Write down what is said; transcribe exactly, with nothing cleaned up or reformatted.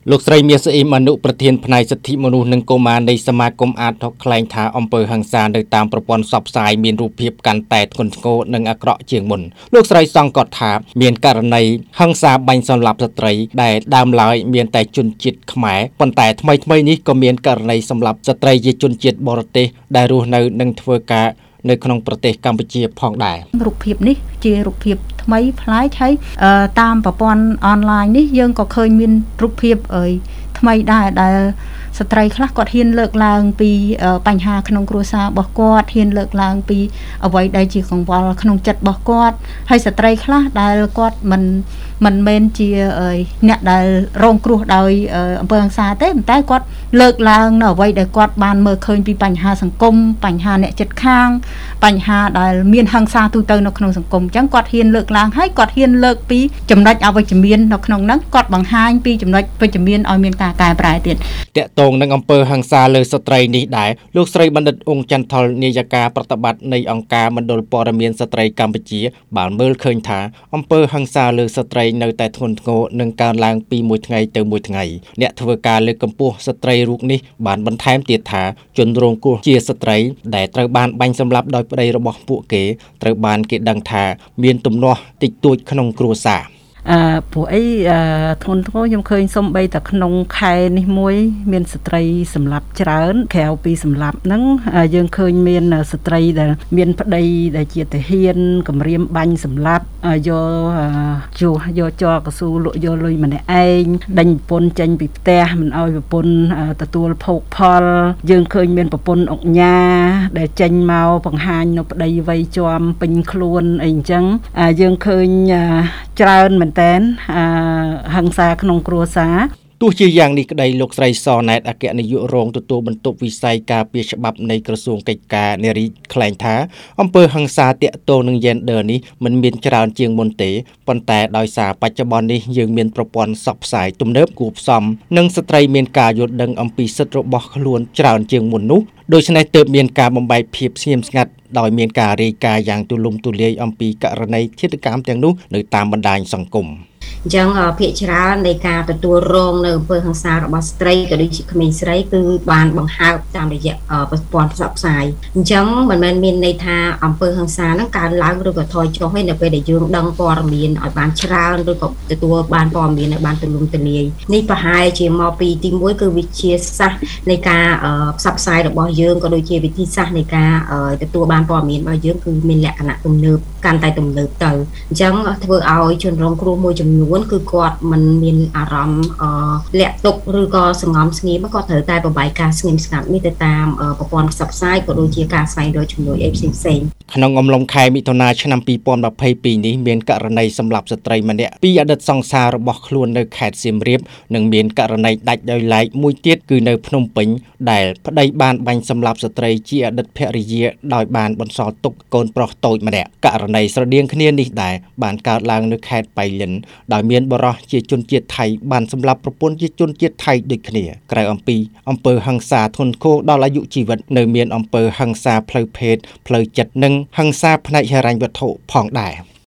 លោកស្រីមាសអ៊ីមអនុប្រធានផ្នែកសិទ្ធិមនុស្សនិងកុមារនៃសមាគមអាតថ្លែងថាអំពើហិង្សានៅតាមប្រព័ន្ធផ្សព្វផ្សាយមានរូបភាពកាន់តែធ្ងន់ធ្ងរនិងអាក្រក់ជាងមុនលោកស្រីសង្កត់ថាមានករណីហិង្សាបាញ់សម្លាប់ស្ត្រីដែលដើមឡើយមានតែជនជាតិខ្មែរប៉ុន្តែថ្មីថ្មីនេះក៏មានករណីសម្លាប់ស្ត្រីជាជនជាតិបរទេសដែលរស់នៅនិងធ្វើការនៅក្នុងប្រទេសកម្ពុជាផងដែររូបភាពនេះជារូបភាពថ្មីប្លែកហើយតាមប្រព័ន្ធអនឡាញនេះយើងក៏ឃើញមានរូបភាពអីថ្មីដែរដែលស្ត្រីខ្លះគាត់ហ៊ានលើកឡើងពីបញ្ហាក្នុងគ្រួសាររបស់គាត់ហ៊ានលើកឡើងពីអ្វីដែលជាកង្វល់ក្នុងចិត្តរបស់គាត់ហើយស្ត្រីខ្លះដែលគាត់មិនមិនមែនជាអ្នកដែលរងគ្រោះដោយអំពើហិង្សាទេប៉ុន្តែគាត់លើកឡើងនៅអ្វីដែលគាត់បានមើលឃើញពីបញ្ហាសង្គមបញ្ហាអ្នកជិតខាងបញ្ហាដែលមានហិង្សាទូទៅនៅក្នុងសង្គមអញ្ចឹងគាត់ហ៊ានលើកឡើងហើយគាត់ហ៊ានលើកពីចំណុចអវិជ្ជមាននៅក្នុងហ្នឹងគាត់បង្ហាញពីចំណុចវិជ្ជមានឲ្យមានការកែប្រែទៀតតាក់ទងនឹងអំពើហិង្សាលើស្ត្រីនេះដែរលោកស្រីបណ្ឌិតអ៊ុងចន្ទថុលនាយិកាប្រតិបត្តិនៃអង្គការមណ្ឌលព័ត៌មានស្ត្រីកម្ពុជាបានមើលឃើញថាអំពើហិង្សាលើស្ត្រីនៅតែធ្ងន់ធ្ងរនិងកើនឡើងពីមួយថ្ងៃទៅមួយថ្ងៃអ្នកធ្វើការលើកកម្ពស់ស្ត្រីរូបនេះបានបន្ថែមទៀតថាជនរងគ្រោះជាស្ត្រីដែលត្រូវបានបាញ់សម្លាប់ដោយប្តីរបស់ពួកគេត្រូវបានគេដឹងថាមានទំនាស់តិចតួចក្នុងគ្រួសារអឺព្រោះអីធ្ងន់ធ្ងរខ្ញុំឃើញសំបីតែក្នុងខែនេះមួយមានស្ត្រីសម្លាប់ច្រើនក្រៅពីសម្លាប់ហ្នឹងយើងឃើញមានស្ត្រីដែលមានប្តីដែលជាទាហានគម្រាមបាញ់សម្លាប់យកជួសយកចោលកស៊ូលក់យកលុយម្នាក់ឯងដេញប្រពន្ធចេញពីផ្ទះមិនឲ្យប្រពន្ធទទួលភោគផលយើងឃើញមានប្រពន្ធអុកញ៉ាដែលចេញមកបង្ហាញនៅប្តីវ័យជាំពេញខ្លួនអីអញ្ចឹងយើងឃើញច្រើនមែនតែនហិង្សាក្នុងគ្រួសារទោះជាយ៉ាងនេះក្តីលោកស្រីសណែតអគ្គនាយករងទទួលបន្ទុកវិស័យការពារច្បាប់នៃក្រសួងកិច្ចការនារីថ្លែងថាអំពើហិង្សាទាក់ទងនឹង Gender នេះមិនមានច្រើនជាងមុនទេប៉ុន្តែដោយសារបច្ចុប្បន្ននេះយើងមានប្រព័ន្ធផ្សព្វផ្សាយទំនើបគួបផ្សំនិងស្ត្រីមានការយល់ដឹងអំពីសិទ្ធិរបស់ខ្លួនច្រើនជាងមុននោះដូច្នេះទើបមានការបំបែកភាពស្ងៀមស្ងាត់ដោយមានការរាយការណ៍យ៉ាងទូលំទូលាយអំពីករណីឃាតកម្មទាំងនោះនៅតាមបណ្ដាញសង្គមអញ្ចឹងភាគច្រើននៃការទទួលរងនៅអំពើហិង្សារបស់ស្ត្រីក៏ដូចជាក្មេងស្រីគឺបានបង្ហើបតាមរយៈប្រព័ន្ធផ្សព្វផ្សាយអញ្ចឹងមិនមែនមានន័យថាអំពើហិង្សាហ្នឹងកើនឡើងឬក៏ថយចុះទេនៅពេលដែលយើងដឹងព័ត៌មានឲ្យបានច្រើនឬក៏ទទួលបានព័ត៌មានឲ្យបានទូលំទូលាយនេះប្រហែលជាមកពីទីមួយគឺវិជាសាស្ត្រនៃការផ្សព្វផ្សាយរបស់យើងក៏ដូចជាវិធីសាស្ត្រនៃការទទួលបានព័ត៌មានរបស់យើងគឺមានលក្ខណៈទំនើបកាន់តែទំនើបទៅអញ្ចឹងធ្វើឲ្យជនរងគ្រោះមួយចំនួនគឺគាត់មិនមានអារម្មណ៍លាក់ទុកឬក៏សង្ងំស្ងៀមគាត់ត្រូវតែប្របែកការស្ងៀមស្ងាត់នេះទៅតាមប្រព័ន្ធផ្សព្វផ្សាយក៏ដូចជាការស្វែងរកជំនួយអីផ្សេងផ្សេងក្នុងអំឡុងខែមិថុនាឆ្នាំពីរពាន់ម្ភៃពីរនេះមានករណីសម្លាប់ស្ត្រីម្នាក់ពីអតីតសង្សាររបស់ខ្លួននៅខេត្តសៀមរាបនិងមានករណីដាច់ដោយឡែកមួយទៀតគឺនៅភ្នំពេញដែលប្តីបានបាញ់សម្លាប់ស្ត្រីជាអតីតភរិយាដោយបានបន្សល់ទុកកូនប្រុសតូចម្នាក់ករណីស្រដៀងគ្នានេះដែរបានកើតឡើងនៅខេត្តបៃលិនដោយមានបរិសុទ្ធជាជនជាតិថៃបានសម្លាប់ប្រពន្ធជាជនជាតិថៃដូចគ្នាក្រៅអំពីអំពើហិង្សាធ្ងន់ធ្ងរដល់អាយុជីវិតនៅមានអំពើហិង្សាផ្លូវភេទផ្លូវចិត្តនិងហិង្សាផ្នែកហិរញ្ញវត្ថុផងដែរ